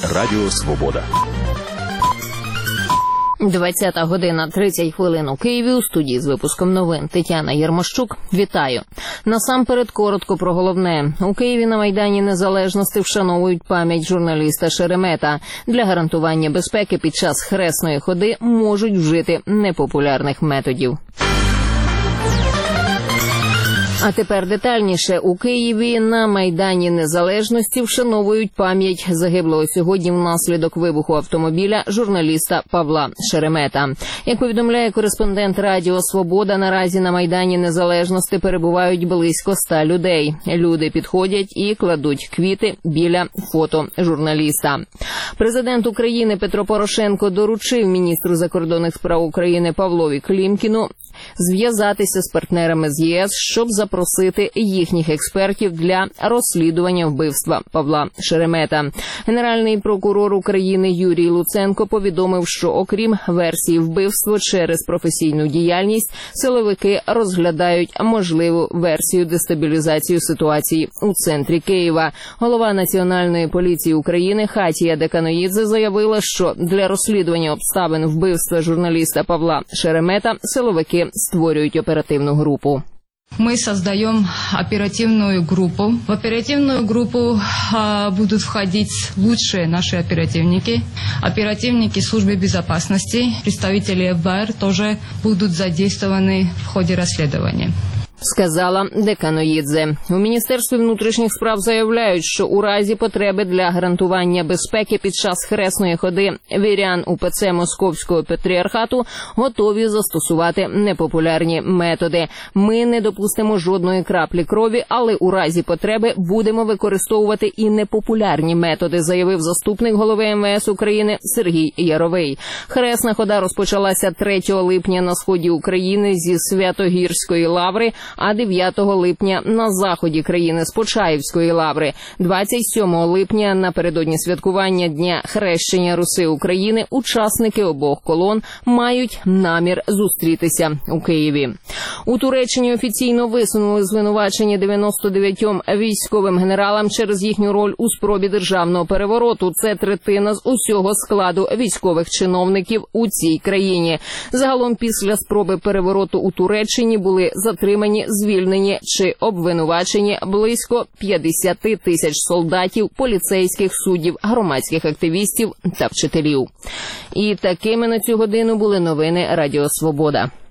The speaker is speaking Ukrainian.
Радіо Свобода. 20 година 30 хвилин у Києві. У студії з випуском новин Тетяна Єрмощук. Вітаю. Насамперед коротко про головне. У Києві на Майдані Незалежності вшановують пам'ять журналіста Шеремета. Для гарантування безпеки під час хресної ходи можуть вжити непопулярних методів. А тепер детальніше. У Києві на Майдані Незалежності вшановують пам'ять загиблого сьогодні внаслідок вибуху автомобіля журналіста Павла Шеремета. Як повідомляє кореспондент Радіо Свобода, наразі на Майдані Незалежності перебувають близько 100 людей. Люди підходять і кладуть квіти біля фото журналіста. Президент України Петро Порошенко доручив міністру закордонних справ України Павлові Клімкіну зв'язатися з партнерами з ЄС, щоб запросити їхніх експертів для розслідування вбивства Павла Шеремета. Генеральний прокурор України Юрій Луценко повідомив, що окрім версії вбивства через професійну діяльність, силовики розглядають можливу версію дестабілізації ситуації у центрі Києва. Голова Національної поліції України Хатія Деканоїдзе заявила, що для розслідування обставин вбивства журналіста Павла Шеремета силовики створюють оперативну групу. Мы создаем оперативную группу. В оперативную группу будут входить лучшие наши оперативники службы безопасности, представители ФБР тоже будут задействованы в ходе расследования. Сказала Деканоїдзе. У Міністерстві внутрішніх справ заявляють, що у разі потреби для гарантування безпеки під час хресної ходи вірян УПЦ Московського патріархату готові застосувати непопулярні методи. Ми не допустимо жодної краплі крові, але у разі потреби будемо використовувати і непопулярні методи, заявив заступник голови МВС України Сергій Яровий. Хресна хода розпочалася 3 липня на сході України зі Свято-Гірської лаври, а 9 липня на заході країни з Почаївської лаври. 27 липня напередодні святкування Дня хрещення Руси України учасники обох колон мають намір зустрітися у Києві. У Туреччині офіційно висунули звинувачення 99 військовим генералам через їхню роль у спробі державного перевороту. Це третина з усього складу військових чиновників у цій країні. Загалом після спроби перевороту у Туреччині були затримані, звільнені чи обвинувачені близько 50 тисяч солдатів, поліцейських, суддів, громадських активістів та вчителів. І такими на цю годину були новини Радіо Свобода.